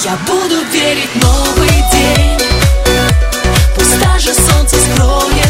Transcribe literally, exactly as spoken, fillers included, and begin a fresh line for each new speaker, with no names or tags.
Я буду верить в новый день, пусть даже солнце скроет